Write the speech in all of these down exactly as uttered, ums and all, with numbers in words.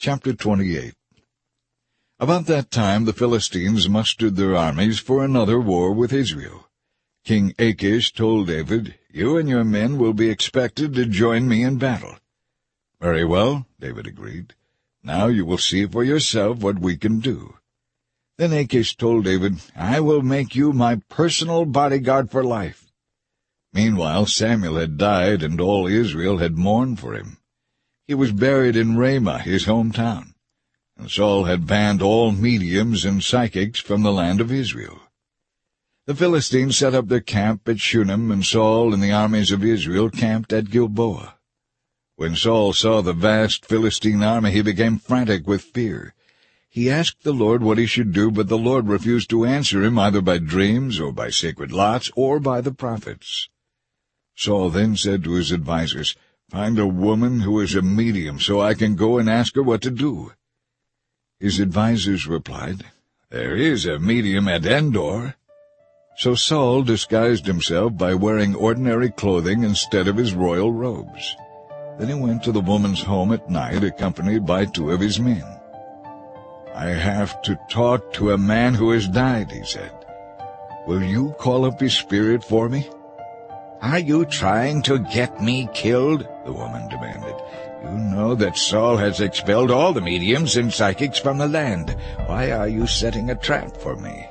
Chapter twenty-eight. About that time the Philistines mustered their armies for another war with Israel. King Achish told David, "You and your men will be expected to join me in battle." "Very well," David agreed. "Now you will see for yourself what we can do." Then Achish told David, "I will make you my personal bodyguard for life." Meanwhile Samuel had died, and all Israel had mourned for him. He was buried in Ramah, his hometown, and Saul had banned all mediums and psychics from the land of Israel. The Philistines set up their camp at Shunem, and Saul and the armies of Israel camped at Gilboa. When Saul saw the vast Philistine army, he became frantic with fear. He asked the Lord what he should do, but the Lord refused to answer him either by dreams or by sacred lots or by the prophets. Saul then said to his advisers, "Find a woman who is a medium, so I can go and ask her what to do." His advisers replied, "There is a medium at Endor." So Saul disguised himself by wearing ordinary clothing instead of his royal robes. Then he went to the woman's home at night, accompanied by two of his men. "I have to talk to a man who has died," he said. "Will you call up his spirit for me?" "Are you trying to get me killed?" the woman demanded. "You know that Saul has expelled all the mediums and psychics from the land. Why are you setting a trap for me?"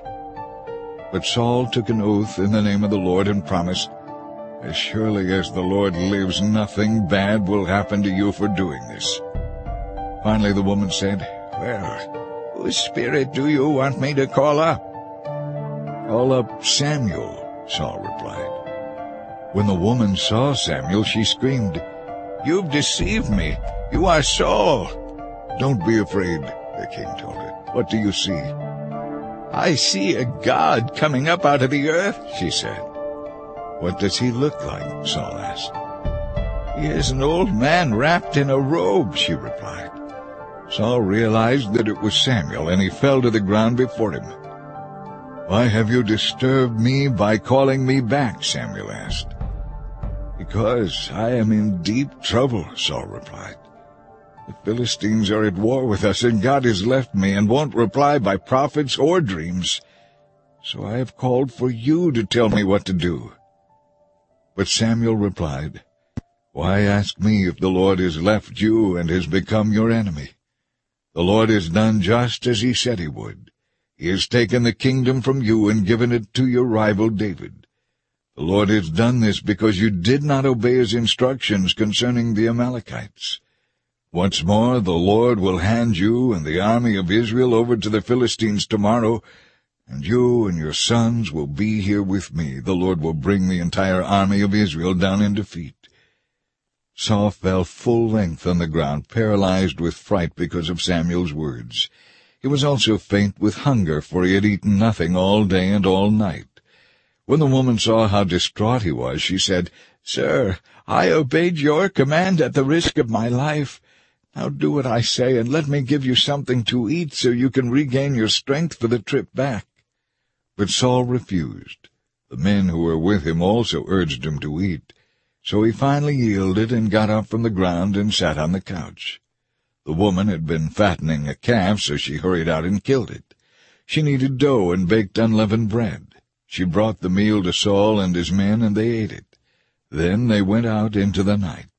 But Saul took an oath in the name of the Lord and promised, "As surely as the Lord lives, nothing bad will happen to you for doing this." Finally the woman said, "Well, whose spirit do you want me to call up?" "Call up Samuel," Saul replied. When the woman saw Samuel, she screamed, "You've deceived me! You are Saul!" "Don't be afraid," the king told her. "What do you see?" "I see a god coming up out of the earth," she said. "What does he look like?" Saul asked. "He is an old man wrapped in a robe," she replied. Saul realized that it was Samuel, and he fell to the ground before him. "Why have you disturbed me by calling me back?" Samuel asked. "Because I am in deep trouble," Saul replied. "The Philistines are at war with us, and God has left me and won't reply by prophets or dreams. So I have called for you to tell me what to do." But Samuel replied, "Why ask me if the Lord has left you and has become your enemy? The Lord has done just as he said he would. He has taken the kingdom from you and given it to your rival David. The Lord has done this because you did not obey his instructions concerning the Amalekites. Once more the Lord will hand you and the army of Israel over to the Philistines tomorrow, and you and your sons will be here with me. The Lord will bring the entire army of Israel down in defeat." Saul fell full length on the ground, paralyzed with fright because of Samuel's words. He was also faint with hunger, for he had eaten nothing all day and all night. When the woman saw how distraught he was, she said, "Sir, I obeyed your command at the risk of my life. Now do what I say, and let me give you something to eat so you can regain your strength for the trip back." But Saul refused. The men who were with him also urged him to eat. So he finally yielded and got up from the ground and sat on the couch. The woman had been fattening a calf, so she hurried out and killed it. She kneaded dough and baked unleavened bread. She brought the meal to Saul and his men, and they ate it. Then they went out into the night.